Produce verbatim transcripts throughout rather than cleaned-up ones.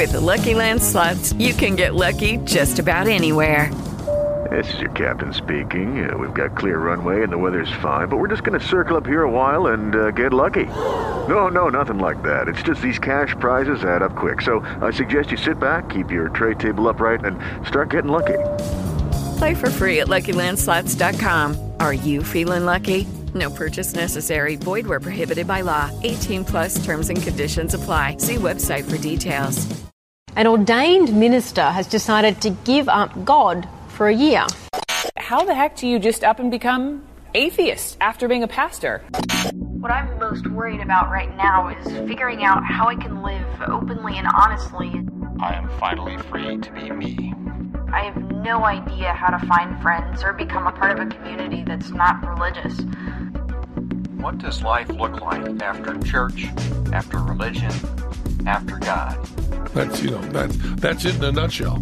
With the Lucky Land Slots, you can get lucky just about anywhere. This is your captain speaking. Uh, we've got clear runway and the weather's fine, but we're just going to circle up here a while and uh, get lucky. No, no, nothing like that. It's just these cash prizes add up quick. So I suggest you sit back, keep your tray table upright, and start getting lucky. Play for free at Lucky Land Slots dot com. Are you feeling lucky? No purchase necessary. Void where prohibited by law. eighteen plus terms and conditions apply. See website for details. An ordained minister has decided to give up God for a year. How the heck do you just up and become atheist after being a pastor? What I'm most worried about right now is figuring out how I can live openly and honestly. I am finally free to be me. I have no idea how to find friends or become a part of a community that's not religious. What does life look like after church, after religion, after God? That's, you know, that's, that's it in a nutshell.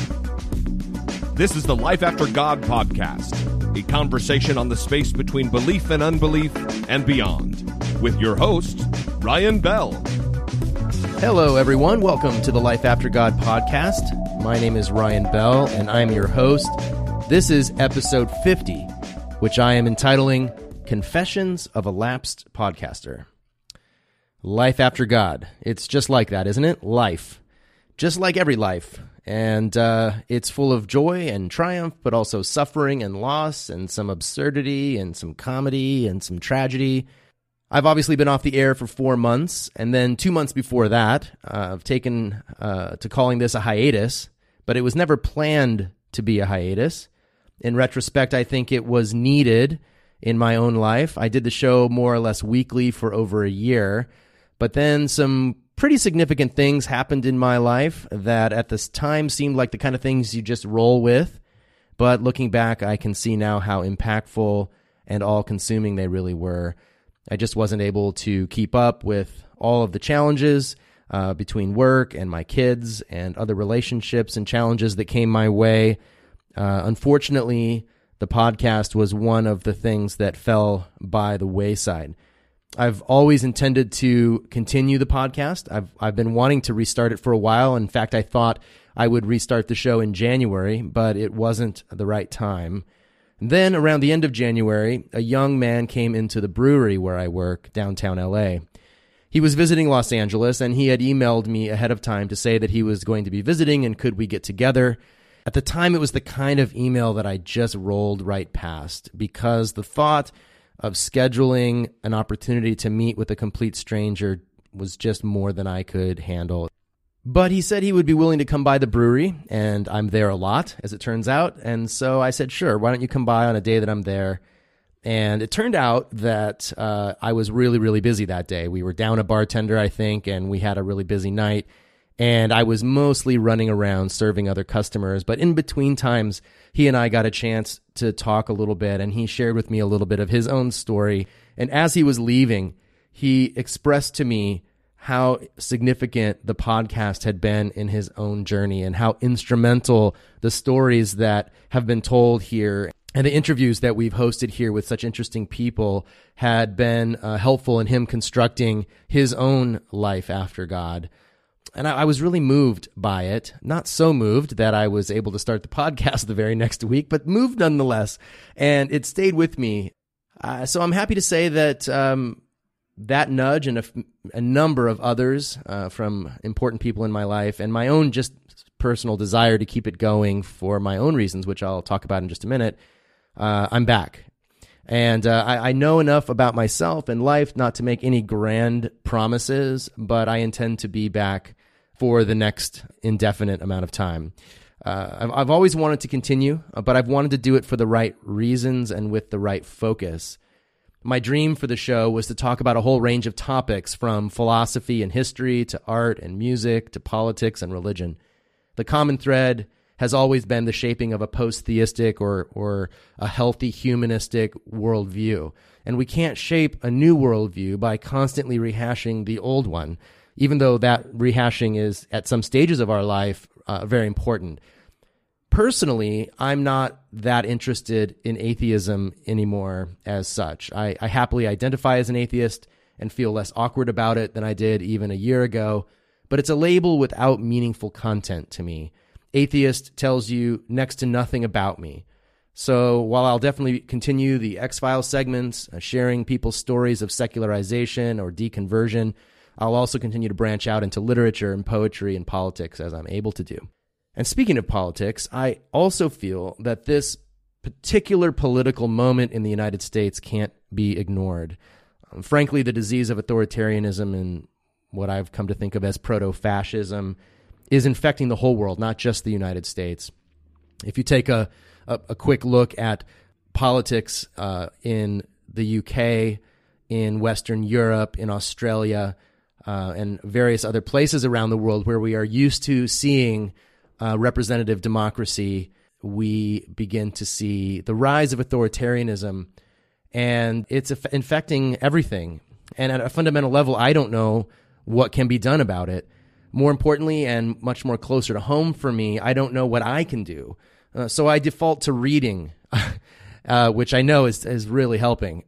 This is the Life After God podcast, a conversation on the space between belief and unbelief and beyond, with your host, Ryan Bell. Hello, everyone. Welcome to the Life After God podcast. My name is Ryan Bell, and I'm your host. This is episode fifty, which I am entitling Confessions of a Lapsed Podcaster. Life After God. It's just like that, isn't it? Life. Just like every life. And uh, it's full of joy and triumph, but also suffering and loss and some absurdity and some comedy and some tragedy. I've obviously been off the air for four months, and then two months before that, uh, I've taken uh, to calling this a hiatus, but it was never planned to be a hiatus. In retrospect, I think it was needed in my own life. I did the show more or less weekly for over a year, but then some pretty significant things happened in my life that at this time seemed like the kind of things you just roll with. But looking back, I can see now how impactful and all-consuming they really were. I just wasn't able to keep up with all of the challenges uh, between work and my kids and other relationships and challenges that came my way. Uh, unfortunately, the podcast was one of the things that fell by the wayside. I've always intended to continue the podcast. I've I've been wanting to restart it for a while. In fact, I thought I would restart the show in January, but it wasn't the right time. And then around the end of January, a young man came into the brewery where I work, downtown L A. He was visiting Los Angeles, and he had emailed me ahead of time to say that he was going to be visiting and could we get together. At the time, it was the kind of email that I just rolled right past because the thought of scheduling an opportunity to meet with a complete stranger was just more than I could handle. But he said he would be willing to come by the brewery, and I'm there a lot, as it turns out. And so I said, sure, why don't you come by on a day that I'm there? And it turned out that uh, I was really, really busy that day. We were down a bartender, I think, and we had a really busy night. And I was mostly running around serving other customers. But in between times, he and I got a chance to talk a little bit, and he shared with me a little bit of his own story. And as he was leaving, he expressed to me how significant the podcast had been in his own journey and how instrumental the stories that have been told here and the interviews that we've hosted here with such interesting people had been uh, helpful in him constructing his own life after God. And I, I was really moved by it. Not so moved that I was able to start the podcast the very next week, but moved nonetheless. And it stayed with me. Uh, so I'm happy to say that um, that nudge and a, a number of others uh, from important people in my life and my own just personal desire to keep it going for my own reasons, which I'll talk about in just a minute, uh, I'm back. And uh, I, I know enough about myself and life not to make any grand promises, but I intend to be back for the next indefinite amount of time. Uh, I've, I've always wanted to continue, but I've wanted to do it for the right reasons and with the right focus. My dream for the show was to talk about a whole range of topics from philosophy and history to art and music to politics and religion. The common thread has always been the shaping of a post-theistic or, or a healthy humanistic worldview. And we can't shape a new worldview by constantly rehashing the old one, even though that rehashing is, at some stages of our life, uh, very important. Personally, I'm not that interested in atheism anymore as such. I, I happily identify as an atheist and feel less awkward about it than I did even a year ago. but it's a label without meaningful content to me. Atheist tells you next to nothing about me. So while I'll definitely continue the X-Files segments, uh, sharing people's stories of secularization or deconversion, I'll also continue to branch out into literature and poetry and politics as I'm able to do. And speaking of politics, I also feel that this particular political moment in the United States can't be ignored. Um, frankly, the disease of authoritarianism and what I've come to think of as proto-fascism is infecting the whole world, not just the United States. If you take a, a, a quick look at politics uh, in the U K, in Western Europe, in Australia, uh, and various other places around the world where we are used to seeing uh, representative democracy, we begin to see the rise of authoritarianism, and it's infecting everything. And at a fundamental level, I don't know what can be done about it. More importantly, and much more closer to home for me, I don't know what I can do. Uh, so I default to reading, uh, which I know is, is really helping.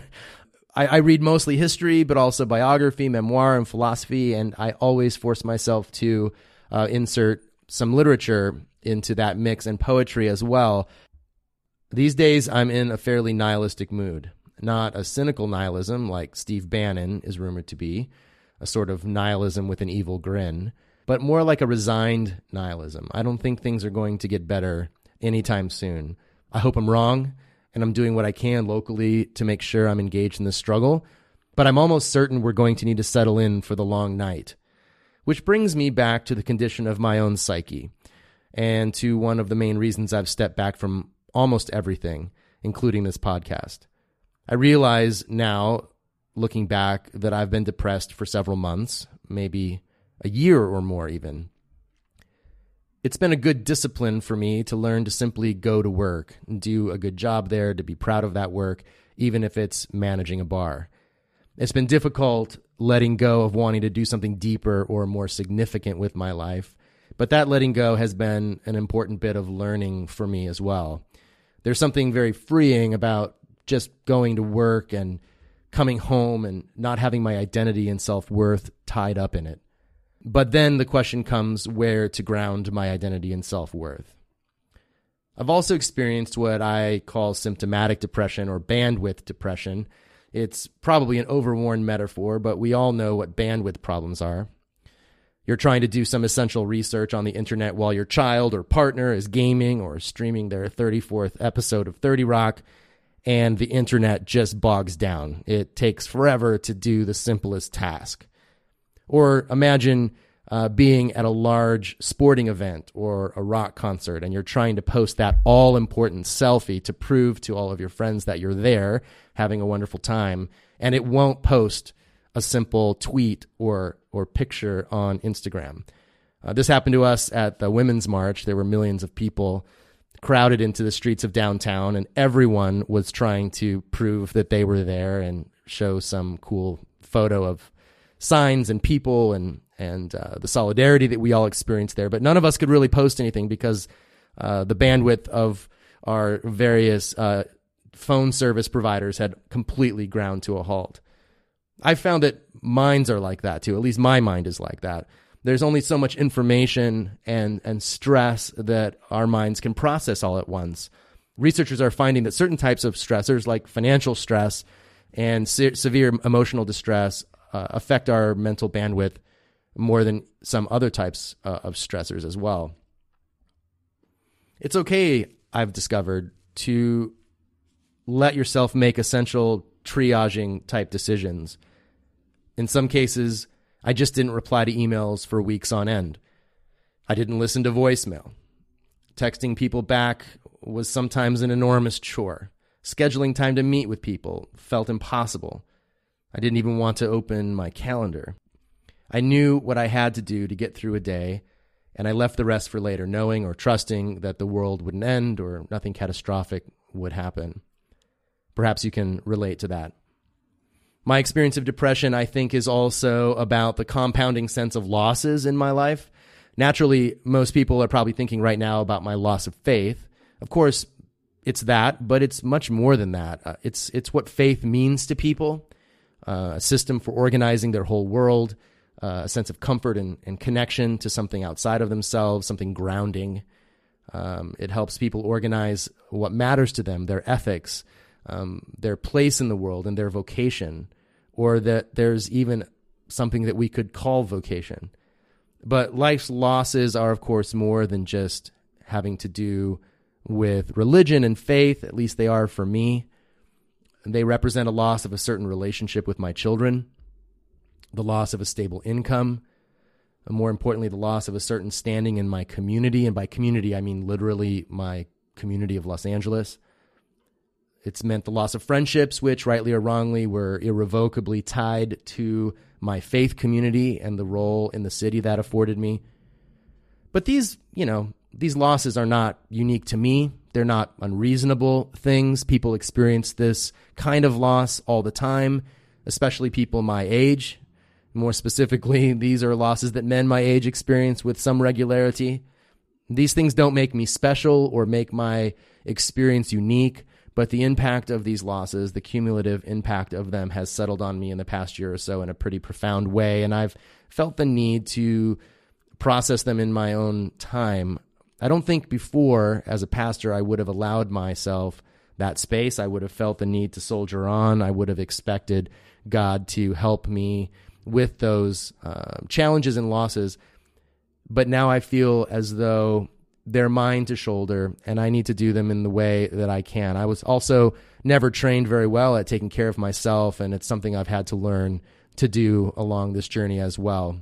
I, I read mostly history, but also biography, memoir, and philosophy, and I always force myself to uh, insert some literature into that mix, and poetry as well. These days, I'm in a fairly nihilistic mood. Not a cynical nihilism like Steve Bannon is rumored to be, a sort of nihilism with an evil grin, but more like a resigned nihilism. I don't think things are going to get better anytime soon. I hope I'm wrong, and I'm doing what I can locally to make sure I'm engaged in this struggle, but I'm almost certain we're going to need to settle in for the long night. Which brings me back to the condition of my own psyche, and to one of the main reasons I've stepped back from almost everything, including this podcast. I realize now, looking back, that I've been depressed for several months, maybe a year or more even. It's been a good discipline for me to learn to simply go to work and do a good job there, to be proud of that work, even if it's managing a bar. It's been difficult letting go of wanting to do something deeper or more significant with my life, but that letting go has been an important bit of learning for me as well. There's something very freeing about just going to work and coming home and not having my identity and self-worth tied up in it. But then the question comes where to ground my identity and self-worth. I've also experienced what I call symptomatic depression or bandwidth depression. It's probably an overworn metaphor, but we all know what bandwidth problems are. You're trying to do some essential research on the internet while your child or partner is gaming or streaming their thirty-fourth episode of thirty Rock, and the internet just bogs down. It takes forever to do the simplest task. Or imagine uh, being at a large sporting event or a rock concert, and you're trying to post that all-important selfie to prove to all of your friends that you're there having a wonderful time, and it won't post a simple tweet or or picture on Instagram. Uh, this happened to us at the Women's March. There were millions of people crowded into the streets of downtown, and everyone was trying to prove that they were there and show some cool photo of signs and people and and uh, the solidarity that we all experienced there. But none of us could really post anything because uh, the bandwidth of our various uh, phone service providers had completely ground to a halt. I found that minds are like that too. At least my mind is like that. There's only so much information and, and stress that our minds can process all at once. Researchers are finding that certain types of stressors, like financial stress and se- severe emotional distress, uh, affect our mental bandwidth more than some other types uh, of stressors as well. It's okay, I've discovered, to let yourself make essential triaging type decisions. In some cases, I just didn't reply to emails for weeks on end. I didn't listen to voicemail. Texting people back was sometimes an enormous chore. Scheduling time to meet with people felt impossible. I didn't even want to open my calendar. I knew what I had to do to get through a day, and I left the rest for later, knowing or trusting that the world wouldn't end or nothing catastrophic would happen. Perhaps you can relate to that. My experience of depression, I think, is also about the compounding sense of losses in my life. Naturally, most people are probably thinking right now about my loss of faith. Of course, it's that, but it's much more than that. Uh, it's it's what faith means to people, uh, a system for organizing their whole world, uh, a sense of comfort and, and connection to something outside of themselves, something grounding. Um, it helps people organize what matters to them, their ethics, um, their place in the world, and their vocation, or that there's even something that we could call vocation. But life's losses are, of course, more than just having to do with religion and faith. At least they are for me. They represent a loss of a certain relationship with my children, the loss of a stable income, and more importantly, the loss of a certain standing in my community. And by community, I mean literally my community of Los Angeles. It's meant the loss of friendships, which rightly or wrongly were irrevocably tied to my faith community and the role in the city that afforded me. But these, you know, these losses are not unique to me. They're not unreasonable things. People experience this kind of loss all the time, especially people my age. More specifically, these are losses that men my age experience with some regularity. These things don't make me special or make my experience unique, but the impact of these losses, the cumulative impact of them, has settled on me in the past year or so in a pretty profound way, and I've felt the need to process them in my own time. I don't think before, as a pastor, I would have allowed myself that space. I would have felt the need to soldier on. I would have expected God to help me with those uh, challenges and losses. But now I feel as though they're mine to shoulder, and I need to do them in the way that I can. I was also never trained very well at taking care of myself, and it's something I've had to learn to do along this journey as well.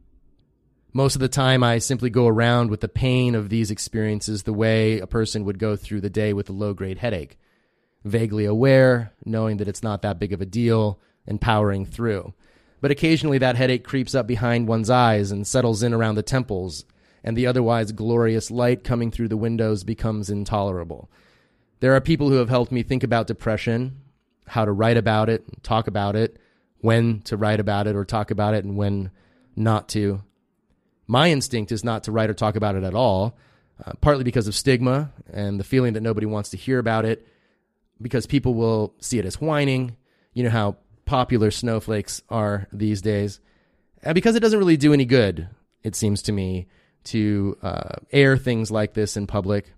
Most of the time, I simply go around with the pain of these experiences the way a person would go through the day with a low-grade headache, vaguely aware, knowing that it's not that big of a deal, and powering through. But occasionally that headache creeps up behind one's eyes and settles in around the temples, and the otherwise glorious light coming through the windows becomes intolerable. There are people who have helped me think about depression, how to write about it, talk about it, when to write about it or talk about it, and when not to. My instinct is not to write or talk about it at all, uh, partly because of stigma and the feeling that nobody wants to hear about it, because people will see it as whining. You know how popular snowflakes are these days. And because it doesn't really do any good, it seems to me, to uh, air things like this in public.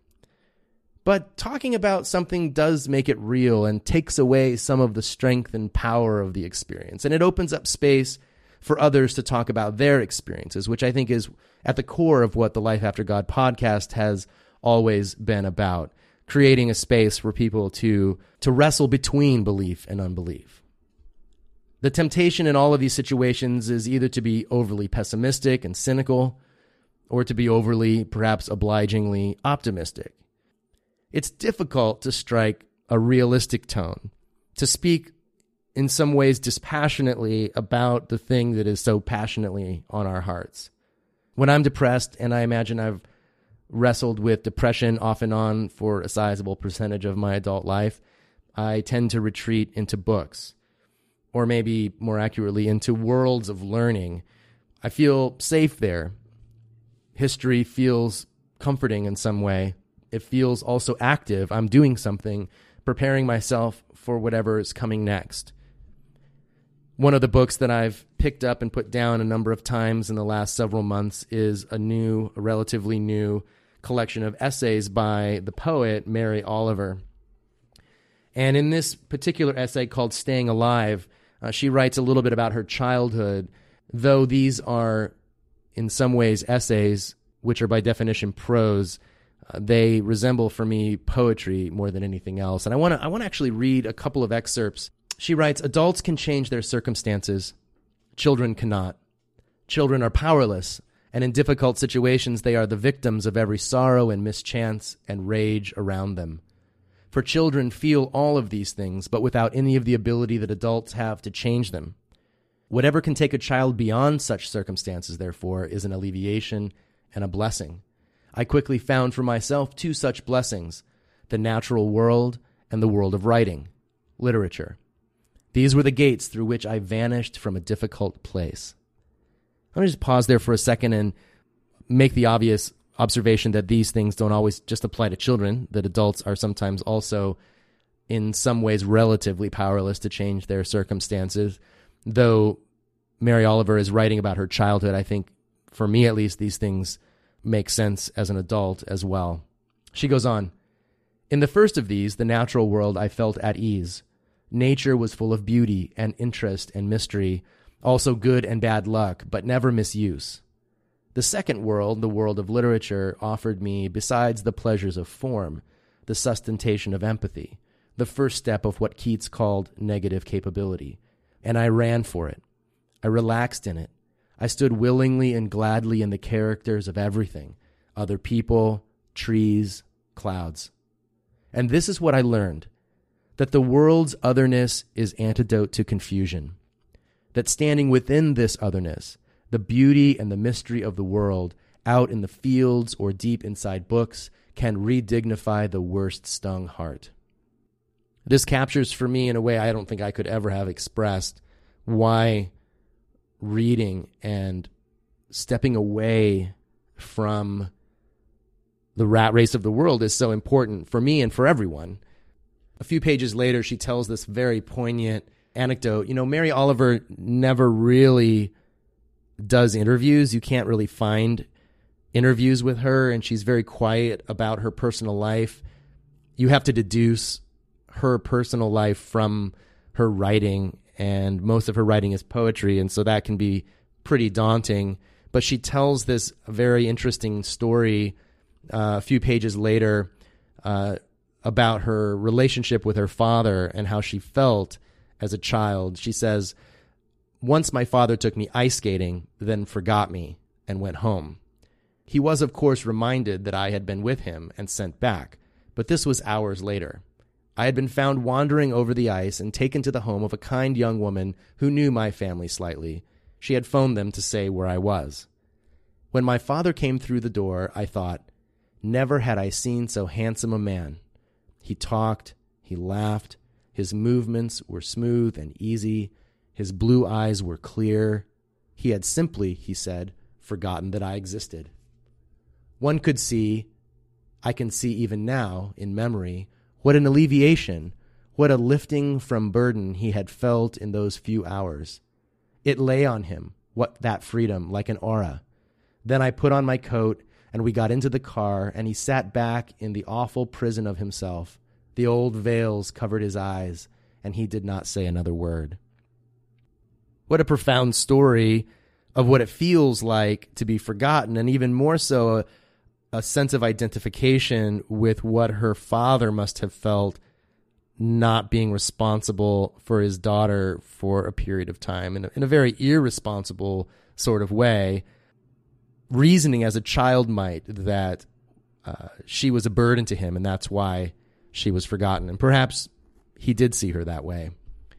But talking about something does make it real and takes away some of the strength and power of the experience. And it opens up space for others to talk about their experiences, which I think is at the core of what the Life After God podcast has always been about, creating a space for people to, to wrestle between belief and unbelief. The temptation in all of these situations is either to be overly pessimistic and cynical, or to be overly, perhaps obligingly optimistic. It's difficult to strike a realistic tone, to speak in some ways dispassionately about the thing that is so passionately on our hearts. When I'm depressed, and I imagine I've wrestled with depression off and on for a sizable percentage of my adult life, I tend to retreat into books, or maybe more accurately, into worlds of learning. I feel safe there. History feels comforting in some way. It feels also active. I'm doing something, preparing myself for whatever is coming next. One of the books that I've picked up and put down a number of times in the last several months is a new, a relatively new collection of essays by the poet Mary Oliver. And in this particular essay called Staying Alive, uh, she writes a little bit about her childhood, though these are in some ways essays, which are by definition prose. Uh, they resemble for me poetry more than anything else. And I want to I want to actually read a couple of excerpts. She writes, "Adults can change their circumstances. Children cannot. Children are powerless, and in difficult situations they are the victims of every sorrow and mischance and rage around them. For children feel all of these things, but without any of the ability that adults have to change them. Whatever can take a child beyond such circumstances, therefore, is an alleviation and a blessing. I quickly found for myself two such blessings, the natural world and the world of writing, literature. These were the gates through which I vanished from a difficult place." Let me just pause there for a second and make the obvious observation that these things don't always just apply to children, that adults are sometimes also in some ways relatively powerless to change their circumstances, though Mary Oliver is writing about her childhood, I think, for me at least, these things make sense as an adult as well. She goes on, "In the first of these, the natural world, I felt at ease. Nature was full of beauty and interest and mystery, also good and bad luck, but never misuse. The second world, the world of literature, offered me, besides the pleasures of form, the sustentation of empathy, the first step of what Keats called negative capability, and I ran for it. I relaxed in it. I stood willingly and gladly in the characters of everything, other people, trees, clouds. And this is what I learned, that the world's otherness is antidote to confusion, that standing within this otherness, the beauty and the mystery of the world, out in the fields or deep inside books, can redignify the worst stung heart." This captures for me in a way I don't think I could ever have expressed why reading and stepping away from the rat race of the world is so important for me and for everyone. A few pages later, she tells this very poignant anecdote. You know, Mary Oliver never really does interviews. You can't really find interviews with her, and she's very quiet about her personal life. You have to deduce her personal life from her writing, and most of her writing is poetry, and so that can be pretty daunting. But she tells this very interesting story uh, a few pages later uh, about her relationship with her father and how she felt as a child. She says, "Once my father took me ice skating, then forgot me and went home. He was, of course, reminded that I had been with him and sent back, but this was hours later. I had been found wandering over the ice and taken to the home of a kind young woman who knew my family slightly. She had phoned them to say where I was. When my father came through the door, I thought, never had I seen so handsome a man. He talked, he laughed, his movements were smooth and easy, his blue eyes were clear. He had simply, he said, forgotten that I existed. One could see, I can see even now, in memory, what an alleviation, what a lifting from burden he had felt in those few hours. It lay on him, what that freedom, like an aura. Then I put on my coat, and we got into the car, and he sat back in the awful prison of himself. The old veils covered his eyes, and he did not say another word." What a profound story of what it feels like to be forgotten, and even more so, a, a sense of identification with what her father must have felt not being responsible for his daughter for a period of time in a, in a very irresponsible sort of way, reasoning as a child might that uh, she was a burden to him and that's why she was forgotten. And perhaps he did see her that way.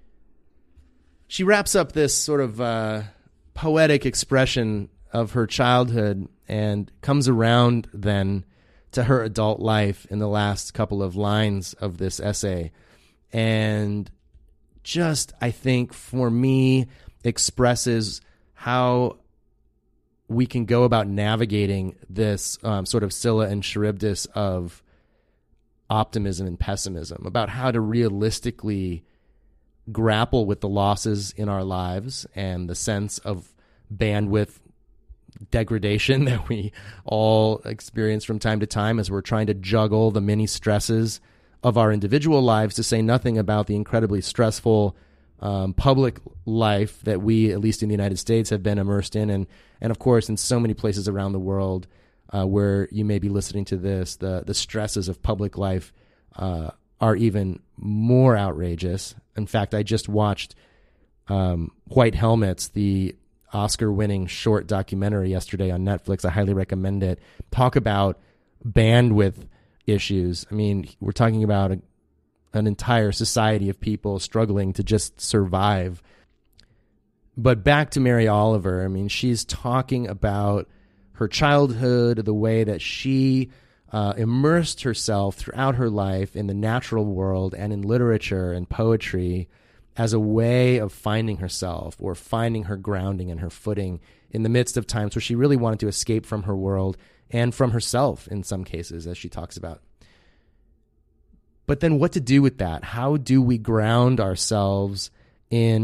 She wraps up this sort of uh, poetic expression of her childhood and comes around then to her adult life in the last couple of lines of this essay. And just, I think, for me, expresses how we can go about navigating this um, sort of Scylla and Charybdis of optimism and pessimism, about how to realistically grapple with the losses in our lives and the sense of bandwidth degradation that we all experience from time to time as we're trying to juggle the many stresses of our individual lives, to say nothing about the incredibly stressful um, public life that we, at least in the United States, have been immersed in. And, and of course, in so many places around the world uh, where you may be listening to this, the, the stresses of public life uh, are even more outrageous. In fact, I just watched um, White Helmets, the Oscar-winning short documentary yesterday on Netflix. I highly recommend it. Talk about bandwidth issues. I mean, we're talking about a, an entire society of people struggling to just survive. But back to Mary Oliver, I mean, she's talking about her childhood, the way that she uh, immersed herself throughout her life in the natural world and in literature and poetry as a way of finding herself or finding her grounding and her footing in the midst of times where she really wanted to escape from her world and from herself in some cases, as she talks about. But then what to do with that? How do we ground ourselves in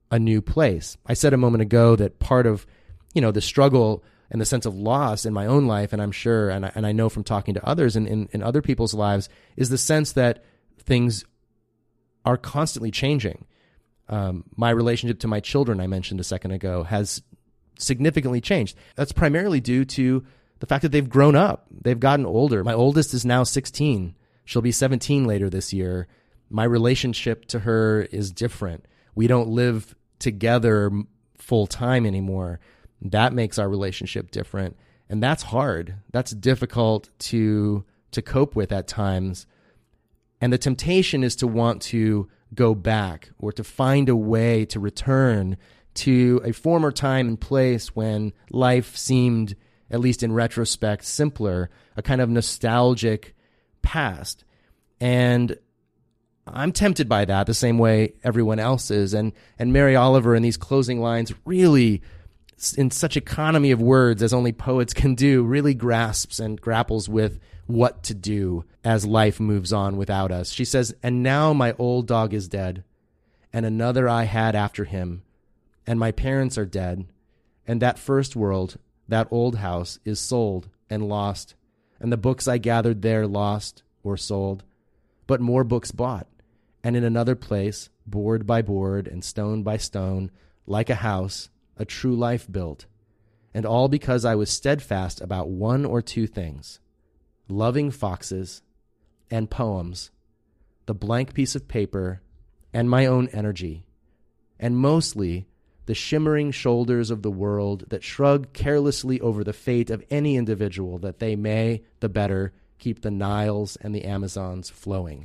a new place. I said a moment ago that part of, you know, the struggle and the sense of loss in my own life, and I'm sure, and I, and I know from talking to others and in, in other people's lives, is the sense that things are constantly changing. Um, my relationship to my children, I mentioned a second ago, has significantly changed. That's primarily due to the fact that they've grown up. They've gotten older. My oldest is now sixteen. She'll be seventeen later this year. My relationship to her is different. We don't live together full time anymore. That makes our relationship different. And that's hard. That's difficult to to cope with at times. And the temptation is to want to go back or to find a way to return to a former time and place when life seemed, at least in retrospect, simpler, a kind of nostalgic past. And I'm tempted by that the same way everyone else is. And and Mary Oliver in these closing lines really, in such economy of words as only poets can do, really grasps and grapples with what to do as life moves on without us. She says, "And now my old dog is dead, and another I had after him, and my parents are dead, and that first world, that old house, is sold and lost, and the books I gathered there lost or sold, but more books bought, and in another place, board by board and stone by stone, like a house, a true life built, and all because I was steadfast about one or two things, loving foxes and poems, the blank piece of paper and my own energy, and mostly the shimmering shoulders of the world that shrug carelessly over the fate of any individual that they may, the better, keep the Niles and the Amazons flowing.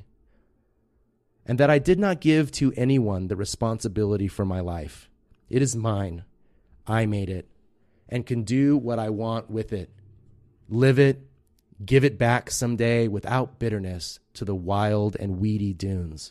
And that I did not give to anyone the responsibility for my life. It is mine. I made it, and can do what I want with it. Live it, give it back someday without bitterness to the wild and weedy dunes."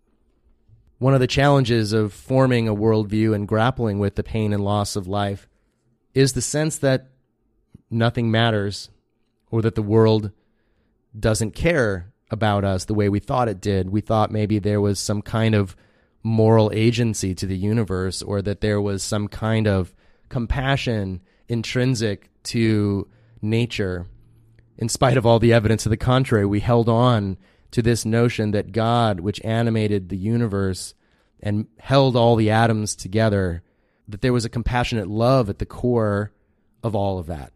One of the challenges of forming a worldview and grappling with the pain and loss of life is the sense that nothing matters, or that the world doesn't care about us the way we thought it did. We thought maybe there was some kind of moral agency to the universe, or that there was some kind of compassion intrinsic to nature. In spite of all the evidence to the contrary, we held on to this notion that God, which animated the universe and held all the atoms together, that there was a compassionate love at the core of all of that.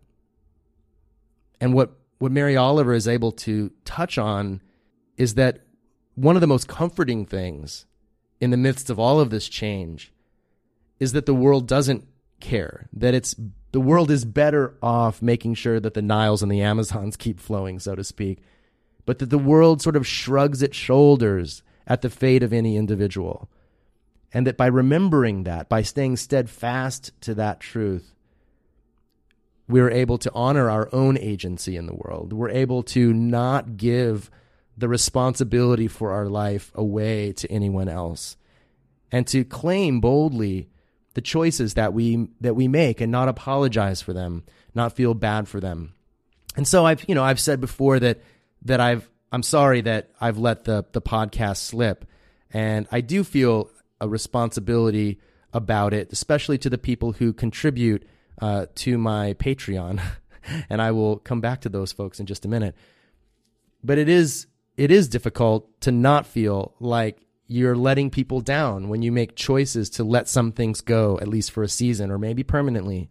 And what, what Mary Oliver is able to touch on is that one of the most comforting things in the midst of all of this change is that the world doesn't care, that it's the world is better off making sure that the Niles and the Amazons keep flowing, so to speak, but that the world sort of shrugs its shoulders at the fate of any individual. And that by remembering that, by staying steadfast to that truth, we're able to honor our own agency in the world. We're able to not give the responsibility for our life away to anyone else, and to claim boldly the choices that we that we make and not apologize for them, not feel bad for them. And so I've you know I've said before that that I've I'm sorry that I've let the the podcast slip, and I do feel a responsibility about it, especially to the people who contribute uh, to my Patreon, and I will come back to those folks in just a minute. But it is it is difficult to not feel like you're letting people down when you make choices to let some things go, at least for a season or maybe permanently.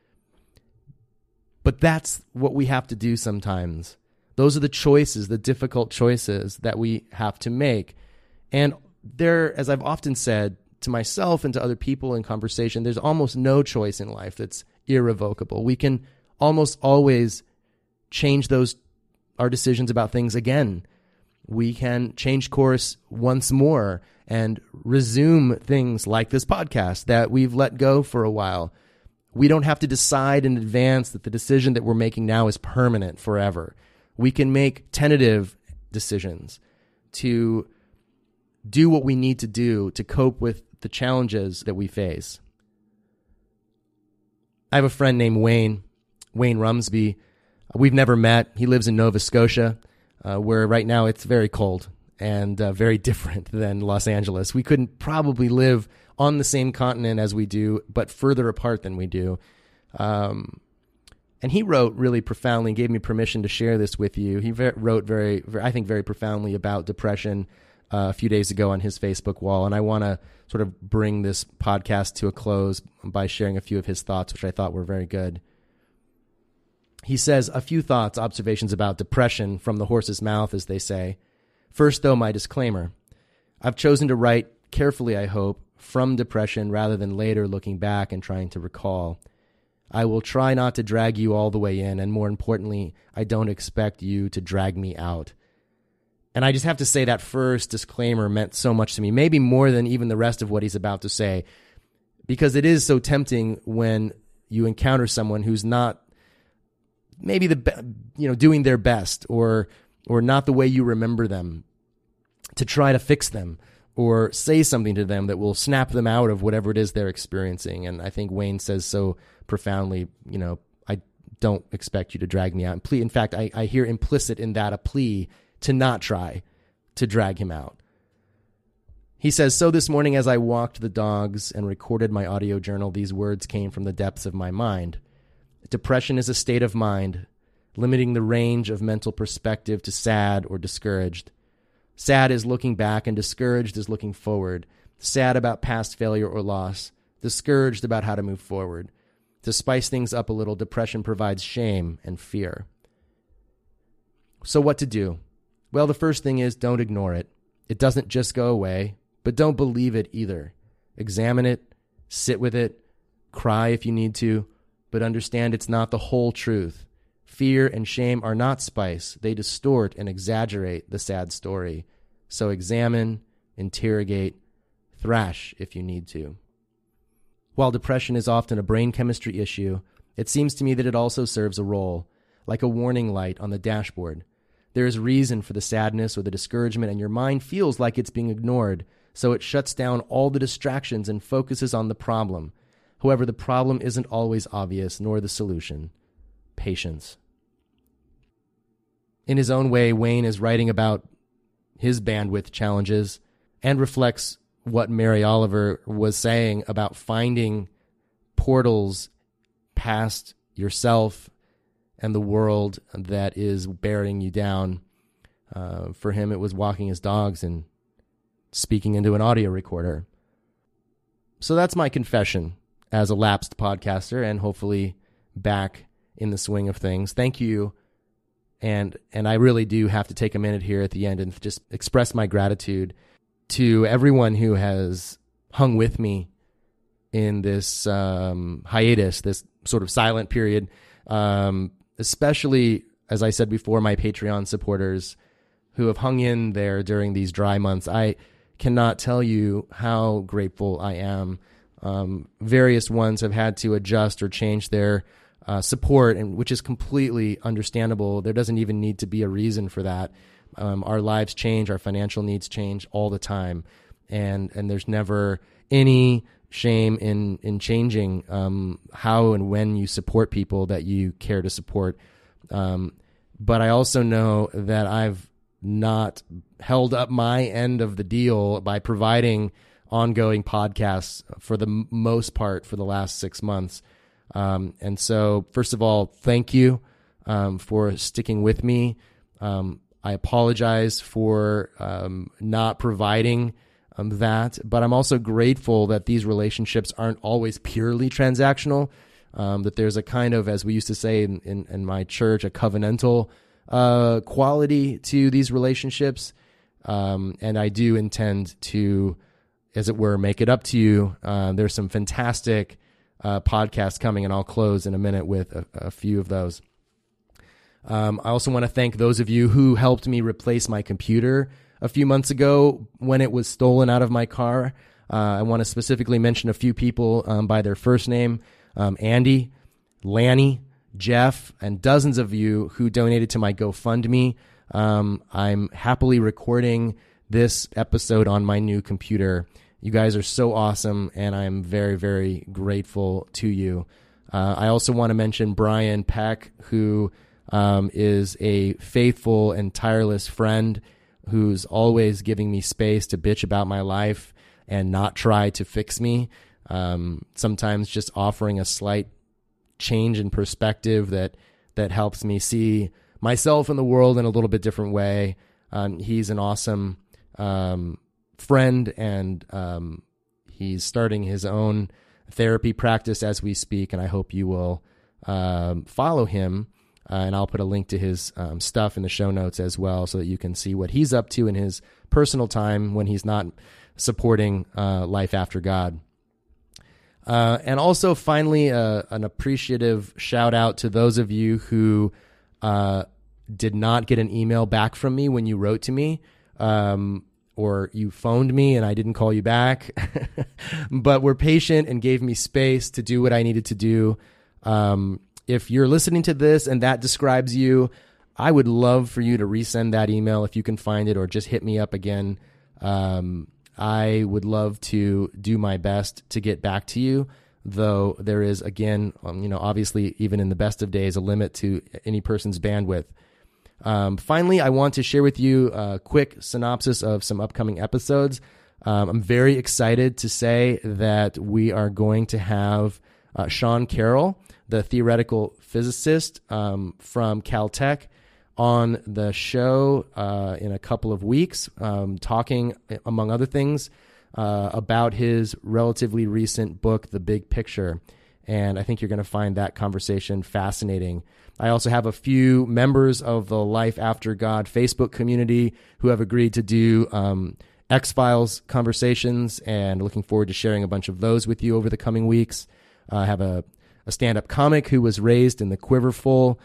But that's what we have to do sometimes. Those are the choices, the difficult choices that we have to make. And there, as I've often said to myself and to other people in conversation, there's almost no choice in life that's irrevocable. We can almost always change those our decisions about things again. We can change course once more and resume things like this podcast that we've let go for a while. We don't have to decide in advance that the decision that we're making now is permanent forever. We can make tentative decisions to do what we need to do to cope with the challenges that we face. I have a friend named Wayne, Wayne Rumsby. We've never met. He lives in Nova Scotia, uh, where right now it's very cold. and uh, very different than Los Angeles. We couldn't probably live on the same continent as we do, but further apart than we do. Um, and he wrote really profoundly, and gave me permission to share this with you. He ver- wrote very, very, I think, very profoundly about depression uh, a few days ago on his Facebook wall. And I want to sort of bring this podcast to a close by sharing a few of his thoughts, which I thought were very good. He says, a few thoughts, observations about depression from the horse's mouth, as they say. First, though, my disclaimer. I've chosen to write carefully, I hope, from depression rather than later looking back and trying to recall. I will try not to drag you all the way in, and more importantly, I don't expect you to drag me out. And I just have to say that first disclaimer meant so much to me, maybe more than even the rest of what he's about to say, because it is so tempting when you encounter someone who's not maybe the you know doing their best or or not the way you remember them, to try to fix them or say something to them that will snap them out of whatever it is they're experiencing. And I think Wayne says so profoundly, you know, I don't expect you to drag me out. And plea, in fact, I, I hear implicit in that a plea to not try to drag him out. He says, so this morning as I walked the dogs and recorded my audio journal, these words came from the depths of my mind. Depression is a state of mind, limiting the range of mental perspective to sad or discouraged. Sad is looking back, and discouraged is looking forward. Sad about past failure or loss, discouraged about how to move forward. To spice things up a little, depression provides shame and fear. So what to do? Well, the first thing is don't ignore it. It doesn't just go away, but don't believe it either. Examine it, sit with it, cry if you need to, but understand it's not the whole truth. Fear and shame are not spice. They distort and exaggerate the sad story. So examine, interrogate, thrash if you need to. While depression is often a brain chemistry issue, it seems to me that it also serves a role, like a warning light on the dashboard. There is reason for the sadness or the discouragement, and your mind feels like it's being ignored, so it shuts down all the distractions and focuses on the problem. However, the problem isn't always obvious, nor the solution. Patience. In his own way, Wayne is writing about his bandwidth challenges and reflects what Mary Oliver was saying about finding portals past yourself and the world that is bearing you down. Uh, for him, it was walking his dogs and speaking into an audio recorder. So that's my confession as a lapsed podcaster and hopefully back in the swing of things. Thank you. And and I really do have to take a minute here at the end and just express my gratitude to everyone who has hung with me in this um, hiatus, this sort of silent period, um, especially, as I said before, my Patreon supporters who have hung in there during these dry months. I cannot tell you how grateful I am. Um, various ones have had to adjust or change their uh, support, and which is completely understandable. There doesn't even need to be a reason for that. Um, our lives change, our financial needs change all the time, and and there's never any shame in in changing um, how and when you support people that you care to support. Um, but I also know that I've not held up my end of the deal by providing ongoing podcasts for the m- most part for the last six months. Um, and so, first of all, thank you um, for sticking with me. Um, I apologize for um, not providing um, that, but I'm also grateful that these relationships aren't always purely transactional, um, that there's a kind of, as we used to say in, in, in my church, a covenantal uh, quality to these relationships. Um, and I do intend to, as it were, make it up to you. Uh, there's some fantastic uh, podcasts coming, and I'll close in a minute with a, a few of those. Um, I also want to thank those of you who helped me replace my computer a few months ago when it was stolen out of my car. Uh, I want to specifically mention a few people um, by their first name, um, Andy, Lanny, Jeff, and dozens of you who donated to my GoFundMe. Um, I'm happily recording this episode on my new computer. You guys are so awesome, and I'm very, very grateful to you. Uh, I also want to mention Brian Peck, who um, is a faithful and tireless friend who's always giving me space to bitch about my life and not try to fix me. Um, sometimes just offering a slight change in perspective that that helps me see myself and the world in a little bit different way. Um, he's an awesome um, friend, and um, he's starting his own therapy practice as we speak, and I hope you will um, follow him. Uh, and I'll put a link to his um, stuff in the show notes as well, so that you can see what he's up to in his personal time when he's not supporting uh, Life After God. Uh, and also, finally, uh, an appreciative shout out to those of you who uh, did not get an email back from me when you wrote to me, um, or you phoned me and I didn't call you back, but were patient and gave me space to do what I needed to do. Um, if you're listening to this and that describes you, I would love for you to resend that email if you can find it, or just hit me up again. Um, I would love to do my best to get back to you, though there is, again, um, you know, obviously, even in the best of days, a limit to any person's bandwidth. Um, finally, I want to share with you a quick synopsis of some upcoming episodes. Um, I'm very excited to say that we are going to have uh, Sean Carroll, the theoretical physicist um, from Caltech, on the show uh, in a couple of weeks, um, talking, among other things, uh, about his relatively recent book, The Big Picture. And I think you're going to find that conversation fascinating. I also have a few members of the Life After God Facebook community who have agreed to do um, X-Files conversations, and looking forward to sharing a bunch of those with you over the coming weeks. Uh, I have a, a stand-up comic who was raised in the Quiverful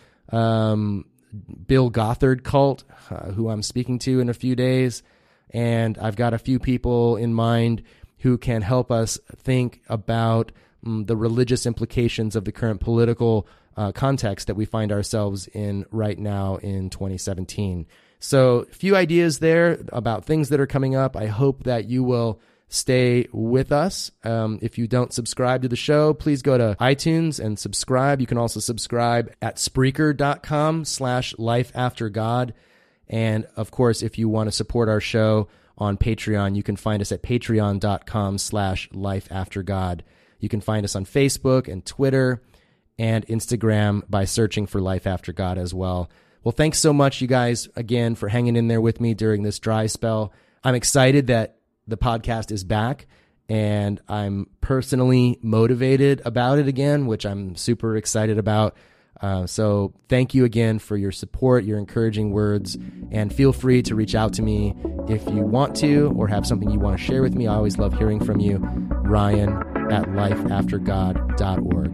um Bill Gothard cult, uh, who I'm speaking to in a few days. And I've got a few people in mind who can help us think about um, the religious implications of the current political uh, context that we find ourselves in right now in twenty seventeen. So a few ideas there about things that are coming up. I hope that you will stay with us. Um, if you don't subscribe to the show, please go to iTunes and subscribe. You can also subscribe at Spreaker.com slash Life After God. And of course, if you want to support our show on Patreon, you can find us at patreon.com slash Life After God. You can find us on Facebook and Twitter and Instagram by searching for Life After God as well. Well, thanks so much, you guys, again, for hanging in there with me during this dry spell. I'm excited that the podcast is back, and I'm personally motivated about it again, which I'm super excited about. Uh, so thank you again for your support, your encouraging words, and feel free to reach out to me if you want to or have something you want to share with me. I always love hearing from you. Ryan at life after god dot org.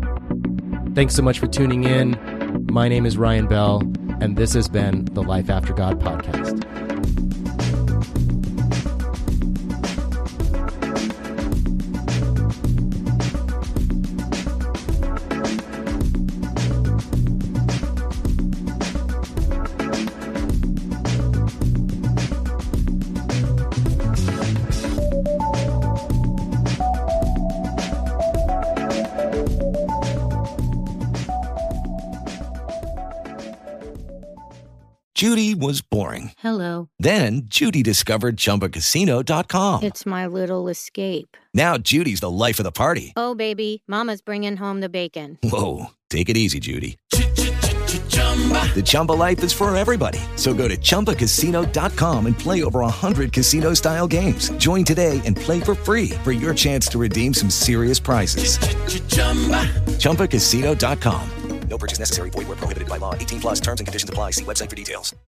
Thanks so much for tuning in. My name is Ryan Bell, and this has been the Life After God podcast. Judy was boring. Hello. Then Judy discovered Chumba Casino dot com. It's my little escape. Now Judy's the life of the party. Oh, baby, mama's bringing home the bacon. Whoa, take it easy, Judy. The Chumba life is for everybody. So go to Chumba Casino dot com and play over one hundred casino-style games. Join today and play for free for your chance to redeem some serious prizes. Chumba Casino dot com. No purchase necessary. Void where prohibited by law. eighteen plus terms and conditions apply. See website for details.